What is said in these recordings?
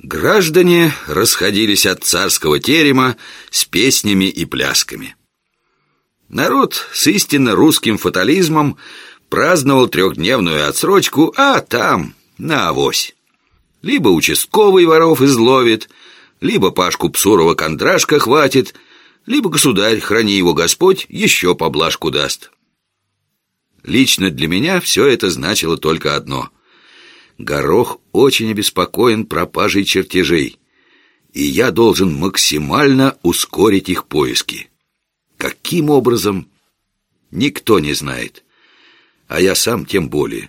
Граждане расходились от царского терема с песнями и плясками. Народ с истинно русским фатализмом праздновал трехдневную отсрочку, а там на авось. Либо участковый воров изловит, либо Пашку Псурова кондрашка хватит, либо государь, храни его Господь, еще поблажку даст. Лично для меня все это значило только одно: Горох очень обеспокоен пропажей чертежей, и я должен максимально ускорить их поиски. Каким образом? Никто не знает, а я сам тем более.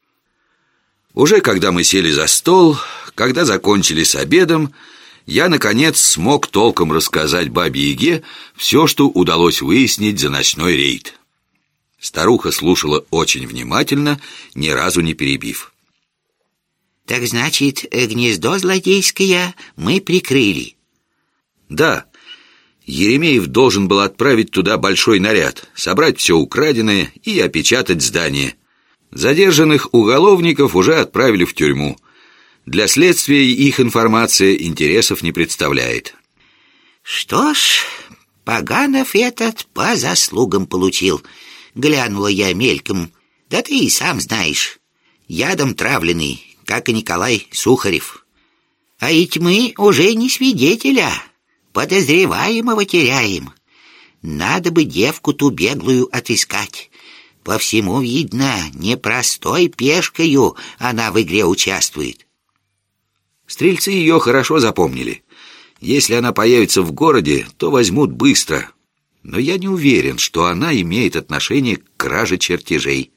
Уже когда мы сели за стол, когда закончили с обедом, я, наконец, смог толком рассказать бабе-яге все, что удалось выяснить за ночной рейд. Старуха слушала очень внимательно, ни разу не перебив. Так значит, гнездо злодейское мы прикрыли? Да. Еремеев должен был отправить туда большой наряд, собрать все украденное и опечатать здание. Задержанных уголовников уже отправили в тюрьму. Для следствия их информация интересов не представляет. Что ж, Поганов этот по заслугам получил. Глянула я мельком. Да ты и сам знаешь, ядом травленный, как и Николай Сухарев. А ведь мы уже не свидетеля, подозреваемого теряем. Надо бы девку ту беглую отыскать. По всему видно, непростой пешкою она в игре участвует. Стрельцы ее хорошо запомнили. Если она появится в городе, то возьмут быстро. Но я не уверен, что она имеет отношение к краже чертежей.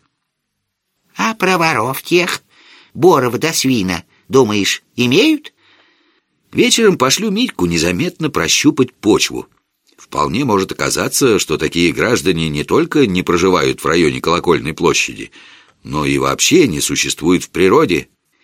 А про воров тех, Борова да Свина, думаешь, имеют? Вечером пошлю Митьку незаметно прощупать почву. Вполне может оказаться, что такие граждане не только не проживают в районе Колокольной площади, но и вообще не существуют в природе.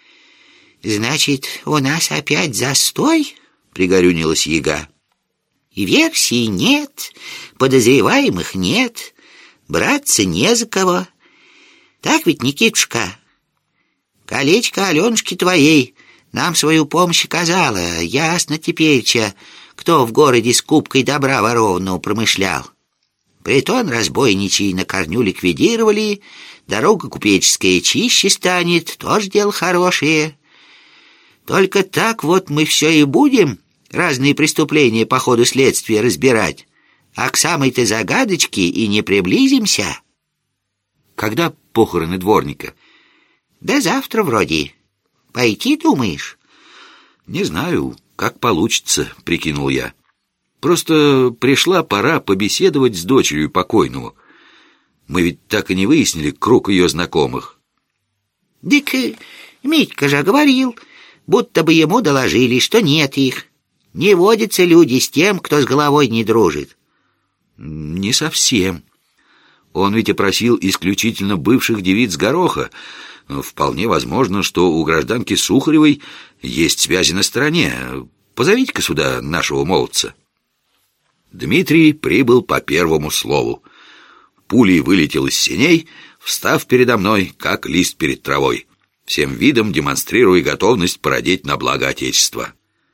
Значит, у нас опять застой? Пригорюнилась яга. И версий нет, подозреваемых нет, браться не за кого. Так ведь, Никитушка? Колечко Аленушки твоей нам свою помощь оказала. Ясно теперь-че, кто в городе с кубкой добра ворованного промышлял. Притон разбойничий на корню ликвидировали, дорога купеческая чище станет, тоже дело хорошее. Только так вот мы все и будем разные преступления по ходу следствия разбирать, а к самой-то загадочке и не приблизимся. Когда похороны дворника? Да завтра вроде. Пойти, думаешь? Не знаю, как получится, прикинул я. Просто пришла пора побеседовать с дочерью покойного. Мы ведь так и не выяснили круг ее знакомых. Дык, Митька же говорил, будто бы ему доложили, что нет их. Не водятся люди с тем, кто с головой не дружит. Не совсем. Он ведь опросил исключительно бывших девиц Гороха. Вполне возможно, что у гражданки Сухаревой есть связи на стороне. Позовите-ка сюда нашего молодца. Дмитрий прибыл по первому слову. Пулей вылетел из сеней, встав передо мной, как лист перед травой, всем видом демонстрируя готовность породить на благо Отечества.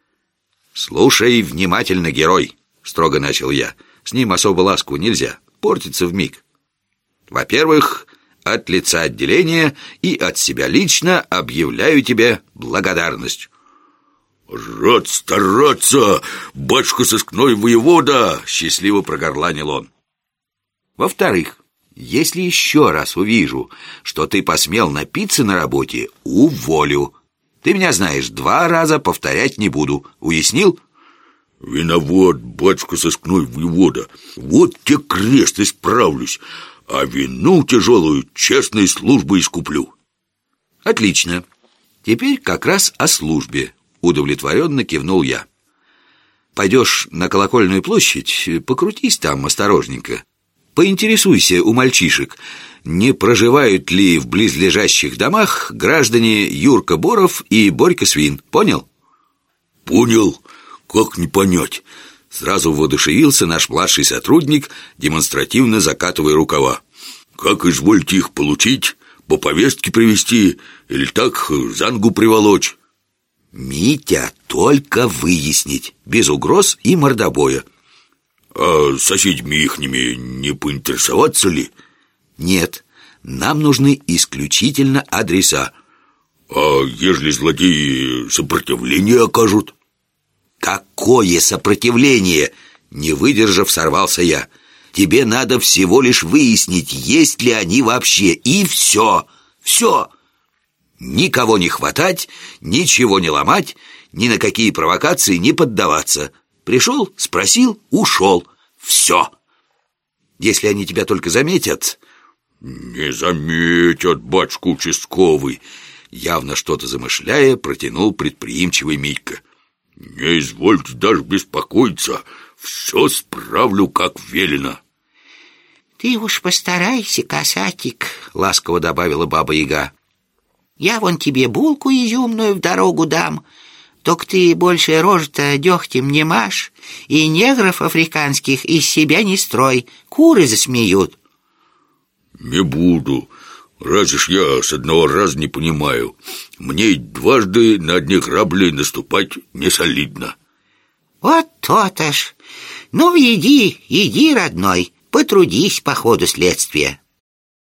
«Слушай внимательно, герой», — строго начал я. «С ним особо ласку нельзя, портится вмиг. Во-первых, от лица отделения и от себя лично объявляю тебе благодарность». «Рад стараться, батюшка сыскной воевода!» — счастливо прогорланил он. «Во-вторых, если еще раз увижу, что ты посмел напиться на работе, уволю. Ты меня знаешь, 2 раза повторять не буду. Уяснил?» «Виноват, батюшка сыскной воевода. Вот те крест исправлюсь, а вину тяжелую честной службой искуплю». «Отлично. Теперь как раз о службе», — удовлетворенно кивнул я. «Пойдешь на Колокольную площадь, покрутись там осторожненько. Поинтересуйся у мальчишек, не проживают ли в близлежащих домах граждане Юрка Боров и Борька Свин. Понял?» «Понял. Как не понять?» Сразу воодушевился наш младший сотрудник, демонстративно закатывая рукава. «Как извольте их получить? по повестке привести или так за ногу приволочь. Митя, только выяснить, без угроз и мордобоя. А соседями ихними не поинтересоваться ли? Нет, нам нужны исключительно адреса. А ежели злодеи сопротивление окажут? Какое сопротивление? Не выдержав, сорвался я. Тебе надо всего лишь выяснить, есть ли они вообще. И все. Все. Никого не хватать, ничего не ломать, ни на какие провокации не поддаваться. Пришел, спросил, ушел. Все. Если они тебя только заметят... Не заметят, батюшка участковый. Явно что-то замышляя, протянул предприимчивый Митька. Не извольте даже беспокоиться. Все справлю, как велено. Ты уж постарайся, касатик, ласково добавила Баба-Яга. Я вон тебе булку изюмную в дорогу дам. Только ты больше рожь-то дегтем не машь, и негров африканских из себя не строй, куры засмеют. Не буду. Разве ж я с одного раза не понимаю. Мне дважды на одни грабли наступать не солидно. Вот то-то ж. Ну, иди, родной, потрудись по ходу следствия.